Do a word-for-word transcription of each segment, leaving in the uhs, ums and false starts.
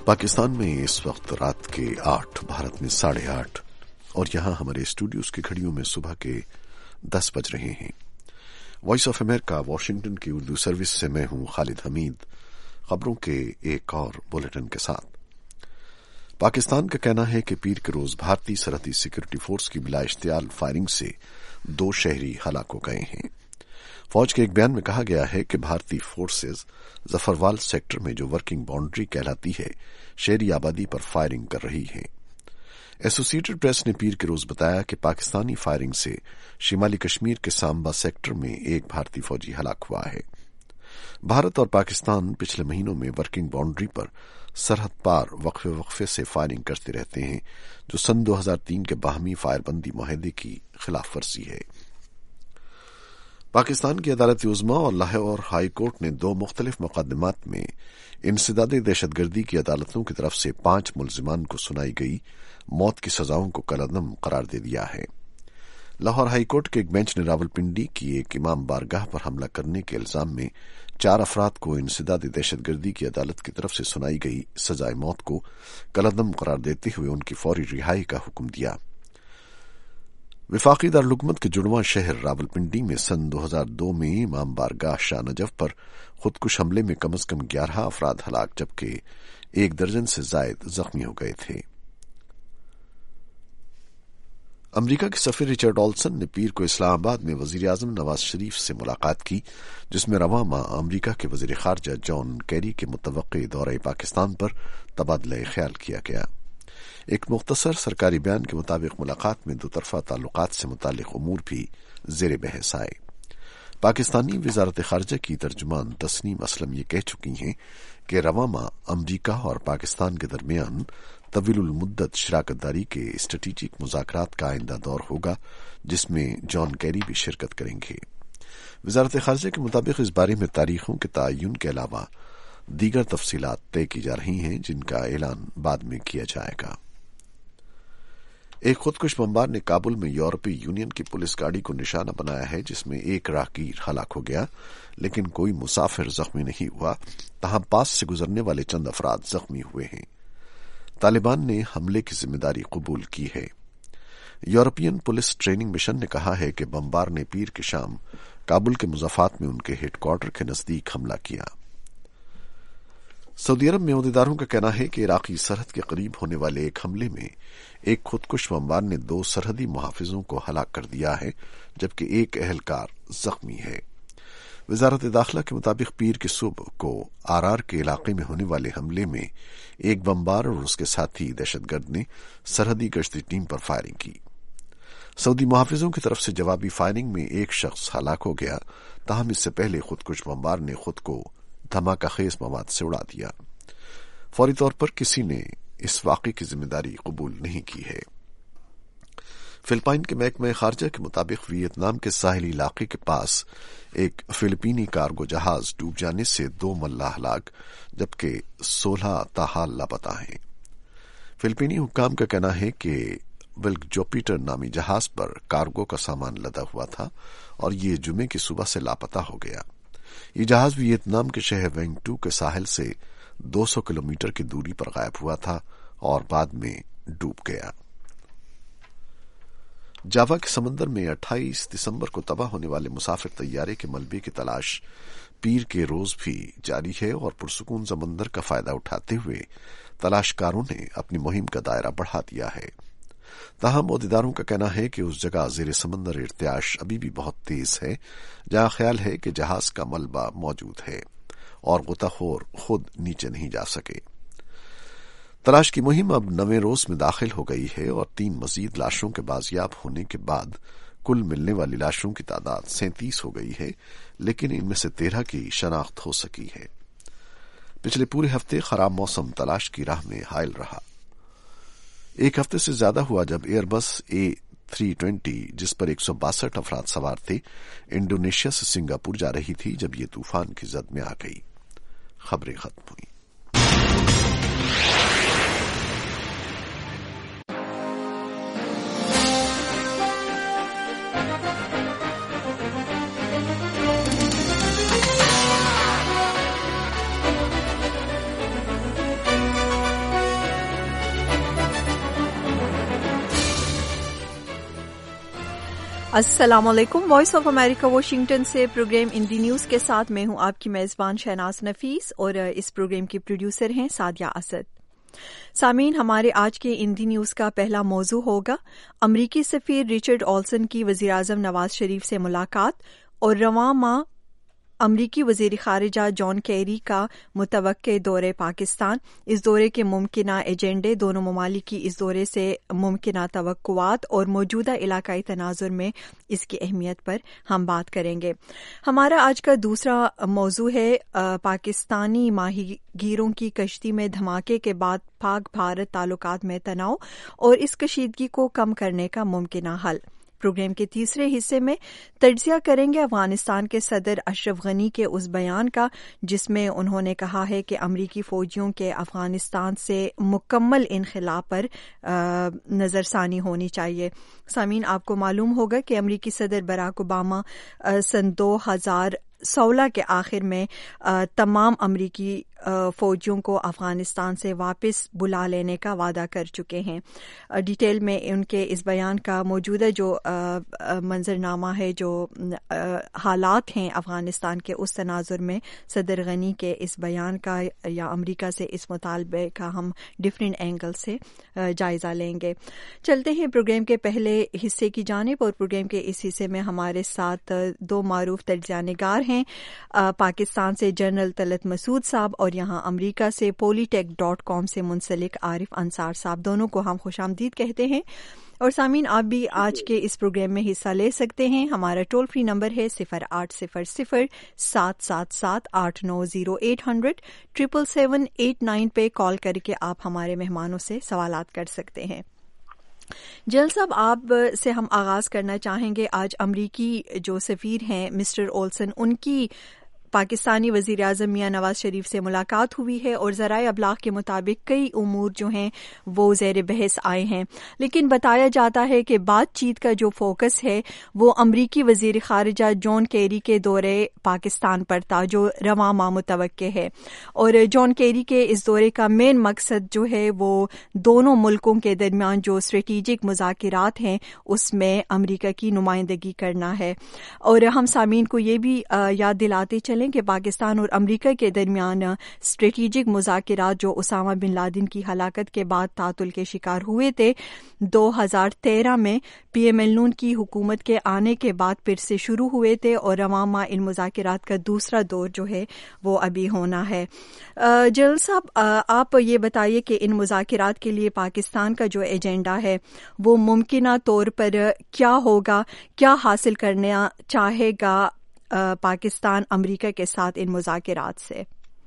पाकिस्तान में इस वक्त रात के आठ, भारत में साढ़े आठ और यहाँ हमारे स्टूडियोज की घड़ियों में सुबह के दस बज रहे हैं। वॉइस ऑफ अमेरिका वाशिंगटन की उर्दू सर्विस से मैं हूँ खालिद हमीद, खबरों के एक और बुलेटिन के साथ। पाकिस्तान का कहना है कि पीर के रोज भारतीय सरहदी सिक्योरिटी फोर्स की बिला इश्तियाल फायरिंग से दो शहरी हलाक हो गए हैं। फौज के एक बयान में कहा गया है कि भारतीय फोर्सेज जफरवाल सेक्टर में जो वर्किंग बाउंड्री कहलाती है, शहरी आबादी पर फायरिंग कर रही है। एसोसिएटेड प्रेस ने पीर के रोज बताया कि पाकिस्तानी फायरिंग से शिमाली कश्मीर के सांबा सेक्टर में एक भारतीय फौजी हलाक हुआ है। भारत और पाकिस्तान पिछले महीनों में वर्किंग बाउंड्री पर सरहद पार वक्फे वक्फे से फायरिंग करते रहते हैं, जो सन दो हज़ार तीन के बाहमी फायरबंदी मुआहदे की खिलाफ वर्जी है। पाकिस्तान की अदालत उज़्मा और लाहौर हाई कोर्ट ने दो मुख्तलिफ मुकदमात में इंसदादे दहशतगर्दी की अदालतों की तरफ से पांच मुलजिमान को सुनाई गई मौत की सजाओं को कलअदम करार दे दिया है। लाहौर हाई कोर्ट के एक बेंच ने रावलपिंडी की एक इमाम बारगाह पर हमला करने के इल्जाम में चार अफराद को इंसदादे दहशतगर्दी की अदालत की तरफ से सुनाई गई सजाए मौत को कलअदम करार देते हुए उनकी फौरी रिहाई का हुक्म दिया। विफाकी दारुलहुकूमत के जुड़वां शहर रावलपिंडी में सन दो हज़ार दो में इमाम बारगाह शाह नजफ पर खुदकुश हमले में कम से कम ग्यारह अफराद हलाक जबकि एक दर्जन से जायद जख्मी हो गए थे। अमरीका के सफीर रिचर्ड ऑल्सन ने पीर को इस्लामाबाद में वजीर आजम नवाज शरीफ से मुलाकात की, जिसमें रवां माह अमरीका के वजीर खारजा जॉन कैरी के मुतवक्के दौरे पाकिस्तान पर तबादला ख्याल किया गया। एक मुख्तसर सरकारी बयान के मुताबिक मुलाकात में दो तरफा ताल्लुकात से मुतालिक उमूर भी जेर बहस आए। पाकिस्तानी वजारत खारजा की तर्जुमान तस्नीम असलम ये कह चुकी हैं कि रवां माह अमरीका और पाकिस्तान के दरमियान तवीलुल मुद्दत शराकतदारी के स्ट्रेटेजिक मुज़ाकरात का आइंदा दौर होगा, जिसमें जॉन कैरी भी शिरकत करेंगे। वजारत खारजा के मुताबिक इस बारे में तारीखों के तयन के अलावा दीगर तफसीलात तय की जा रही हैं, जिनका ऐलान बाद में किया जाएगा। एक खुदकुश बमबार ने काबुल में यूरोपीय यूनियन की पुलिस गाड़ी को निशाना बनाया है, जिसमें एक राहगीर हलाक हो गया, लेकिन कोई मुसाफिर जख्मी नहीं हुआ। तहां पास से गुजरने वाले चंद अफराद जख्मी हुए हैं। तालिबान ने हमले की जिम्मेदारी कबूल की है। यूरोपियन पुलिस ट्रेनिंग मिशन ने कहा है कि बमबार ने पीर की शाम काबुल के मुज़ाफात में उनके हेडक्वार्टर के नजदीक हमला किया। सऊदी अरब में अहदेदारों का कहना है कि इराकी सरहद के करीब होने वाले एक हमले में एक खुदकुश बमबार ने दो सरहदी मुहाफिजों को हलाक कर दिया है, जबकि एक एहलकार जख्मी है। वजारत दाखिला के मुताबिक पीर की सुबह को आर-आर के इलाके में होने वाले हमले में एक बमबार और उसके साथी दहशतगर्द ने सरहदी गश्ती टीम पर फायरिंग की। सऊदी मुहाफिजों की तरफ से जवाबी फायरिंग में एक शख्स हलाक हो गया, ताहम इससे पहले खुदकुश बमबार ने खुद को धमाका खेज मवाद से उड़ा दिया। फौरी तौर पर किसी ने इस वाक़े की जिम्मेदारी कबूल नहीं की है। फिलिपाइन के महकमा खारजा के मुताबिक वियतनाम के साहिली इलाके के पास एक फिलिपीनी कार्गो जहाज डूब जाने से दो मल्लाह हलाक जबकि सोलह ताहाल लापता हैं। फिलिपीनी हुक्काम का कहना है कि विल्क जोपिटर नामी जहाज पर कार्गो का सामान लदा हुआ था और ये जुमे की सुबह से लापता हो गया। ये जहाज वियतनाम के शहर वेंगटू के साहिल से दो सौ किलोमीटर की दूरी पर गायब हुआ था और बाद में डूब गया। जावा के समंदर में अट्ठाईस दिसंबर को तबाह होने वाले मुसाफिर तैयारे के मलबे की तलाश पीर के रोज भी जारी है और पुरसुकून समंदर का फायदा उठाते हुए तलाशकारों ने अपनी मुहिम का दायरा बढ़ा दिया है। ताहम अहदेदारों का कहना है कि उस जगह जेर समंदर इर्तियाश अभी भी बहुत तेज है, जहां ख्याल है कि जहाज का मलबा मौजूद है और गोताखोर खुद नीचे नहीं जा सके। तलाश की मुहिम अब नवे रोज में दाखिल हो गई है और तीन मजीद लाशों के बाजियाब होने के बाद कुल मिलने वाली लाशों की तादाद सैंतीस हो गई है, लेकिन इनमें से तेरह की शनाख्त हो सकी है। पिछले पूरे हफ्ते खराब मौसम तलाश की राह में हायल रहा। एक हफ्ते से ज्यादा हुआ जब एयरबस ए थ्री ट्वेंटी जिस पर एक सौ बासठ अफराद सवार थे इंडोनेशिया से सिंगापुर जा रही थी, जब ये तूफान की जद में आ गई। खबरें खत्म हुई। السلام علیکم، وائس آف امریکہ واشنگٹن سے پروگرام ہندی نیوز کے ساتھ میں ہوں آپ کی میزبان شہناز نفیس اور اس پروگرام کی پروڈیوسر ہیں سعدیہ اسد۔ سامعین، ہمارے آج کے ہندی نیوز کا پہلا موضوع ہوگا امریکی سفیر رچرڈ آلسن کی وزیراعظم نواز شریف سے ملاقات، اور رواں ماہ امریکی وزیر خارجہ جان کیری کا متوقع دورے پاکستان، اس دورے کے ممکنہ ایجنڈے، دونوں ممالک کی اس دورے سے ممکنہ توقعات اور موجودہ علاقائی تناظر میں اس کی اہمیت پر ہم بات کریں گے۔ ہمارا آج کا دوسرا موضوع ہے پاکستانی ماہی گیروں کی کشتی میں دھماکے کے بعد پاک بھارت تعلقات میں تناؤ اور اس کشیدگی کو کم کرنے کا ممکنہ حل۔ پروگرام کے تیسرے حصے میں تجزیہ کریں گے افغانستان کے صدر اشرف غنی کے اس بیان کا جس میں انہوں نے کہا ہے کہ امریکی فوجیوں کے افغانستان سے مکمل انخلا پر نظر ثانی ہونی چاہیے۔ سامعین، آپ کو معلوم ہوگا کہ امریکی صدر براک اوباما سن دو ہزار سولہ کے آخر میں تمام امریکی فوجیوں کو افغانستان سے واپس بلا لینے کا وعدہ کر چکے ہیں۔ ڈیٹیل میں ان کے اس بیان کا موجودہ جو منظرنامہ ہے، جو حالات ہیں افغانستان کے، اس تناظر میں صدر غنی کے اس بیان کا یا امریکہ سے اس مطالبے کا ہم ڈفرینٹ اینگل سے جائزہ لیں گے۔ چلتے ہیں پروگرام کے پہلے حصے کی جانب، اور پروگرام کے اس حصے میں ہمارے ساتھ دو معروف تجزیہ نگار ہیں، پاکستان سے جنرل طلعت مسعود صاحب اور یہاں امریکہ سے پولی ٹیک ڈاٹ کام سے منسلک عارف انصار صاحب۔ دونوں کو ہم خوش آمدید کہتے ہیں۔ اور سامعین، آپ بھی آج کے اس پروگرام میں حصہ لے سکتے ہیں۔ ہمارا ٹول فری نمبر ہے صفر آٹھ صفر صفر سات سات سات آٹھ نو zero eight hundred triple seven eight nine پہ کال کر کے آپ ہمارے مہمانوں سے سوالات کر سکتے ہیں۔ جل صاحب، آپ سے ہم آغاز کرنا چاہیں گے۔ آج امریکی جو سفیر ہیں مسٹر اولسن، ان کی پاکستانی وزیر اعظم میاں نواز شریف سے ملاقات ہوئی ہے، اور ذرائع ابلاغ کے مطابق کئی امور جو ہیں وہ زیر بحث آئے ہیں، لیکن بتایا جاتا ہے کہ بات چیت کا جو فوکس ہے وہ امریکی وزیر خارجہ جان کیری کے دورے پاکستان پر تھا جو رواں ماہ متوقع ہے، اور جان کیری کے اس دورے کا مین مقصد جو ہے وہ دونوں ملکوں کے درمیان جو اسٹریٹجک مذاکرات ہیں اس میں امریکہ کی نمائندگی کرنا ہے۔ اور ہم سامعین کو یہ بھی یاد دلاتے چلیں کہ پاکستان اور امریکہ کے درمیان اسٹریٹجک مذاکرات جو اسامہ بن لادن کی ہلاکت کے بعد تعطل کے شکار ہوئے تھے، دو ہزار تیرہ میں پی ایم ایل نون کی حکومت کے آنے کے بعد پھر سے شروع ہوئے تھے، اور رواں ماہ ان مذاکرات کا دوسرا دور جو ہے وہ ابھی ہونا ہے۔ جلال صاحب، آپ یہ بتائیے کہ ان مذاکرات کے لیے پاکستان کا جو ایجنڈا ہے وہ ممکنہ طور پر کیا ہوگا، کیا حاصل کرنا چاہے گا پاکستان امریکہ کے ساتھ ان مذاکرات سے؟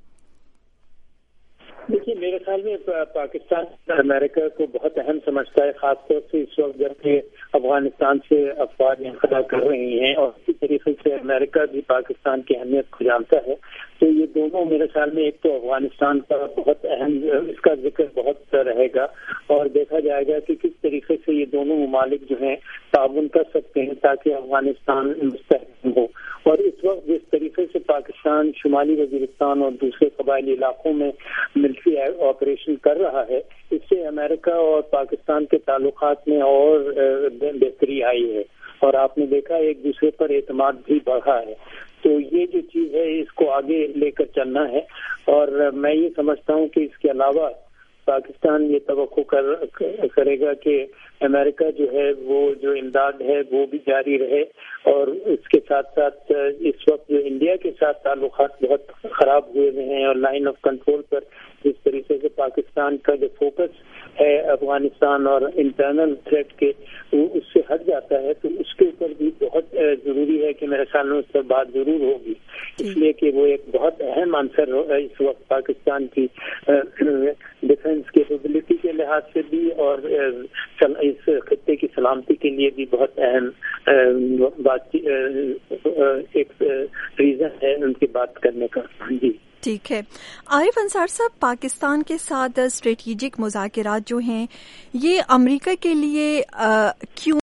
دیکھیے، میرے خیال میں پاکستان امریکہ کو بہت اہم سمجھتا ہے، خاص طور سے اس وقت جب کہ افغانستان سے افواج انخلا کر رہی ہیں، اور اسی طریقے سے امریکہ بھی پاکستان کی اہمیت کو جانتا ہے۔ تو یہ دونوں میرے خیال میں، ایک تو افغانستان کا بہت اہم اس کا ذکر بہت رہے گا، اور دیکھا جائے گا کہ کس طریقے سے یہ دونوں ممالک جو ہیں تعاون کر سکتے ہیں تاکہ افغانستان مستحکم ہو۔ اور اس وقت جس طریقے سے پاکستان شمالی وزیرستان اور دوسرے قبائلی علاقوں میں ملٹری آپریشن کر رہا ہے، اس سے امریکہ اور پاکستان کے تعلقات میں اور بہتری آئی ہے، اور آپ نے دیکھا ایک دوسرے پر اعتماد بھی بڑھا ہے۔ تو یہ جو چیز ہے اس کو آگے لے کر چلنا ہے، اور میں یہ سمجھتا ہوں کہ اس کے علاوہ پاکستان یہ توقع کر کرے گا کہ امریکہ جو ہے وہ جو امداد ہے وہ بھی جاری رہے، اور اس کے ساتھ ساتھ اس وقت جو انڈیا کے ساتھ تعلقات بہت خراب ہوئے ہیں، اور لائن آف کنٹرول پر جس طریقے سے پاکستان کا جو فوکس ہے افغانستان اور انٹرنل تھریٹ کے وہ اس سے ہٹ جاتا ہے، تو اس کے اوپر بھی بہت ضروری ہے کہ میرے خیال میں اس پر بات ضرور ہوگی، اس لیے کہ وہ ایک بہت اہم عنصر اس وقت پاکستان کی ڈیفنس کیپیبلٹی کے لحاظ سے بھی، اور اس خطے کی سلامتی کے لیے بھی بہت اہم بات ایک ریزن ہے ان کی بات کرنے کا۔ جی ٹھیک ہے عارف انصار صاحب، پاکستان کے ساتھ اسٹریٹجک مذاکرات جو ہیں یہ امریکہ کے لیے کیوں